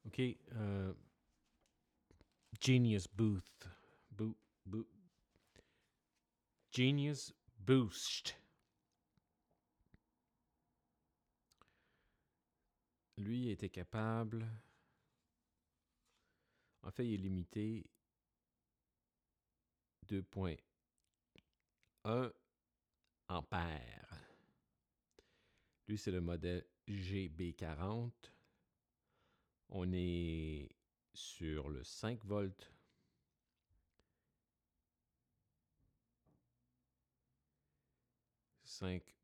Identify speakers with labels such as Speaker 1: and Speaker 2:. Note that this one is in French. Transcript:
Speaker 1: OK. Genius Boost. Genius Boost. Lui était capable... En fait, il est limité 2.1 ampères. Lui, c'est le modèle GB40. On est sur le 5 volts. « 5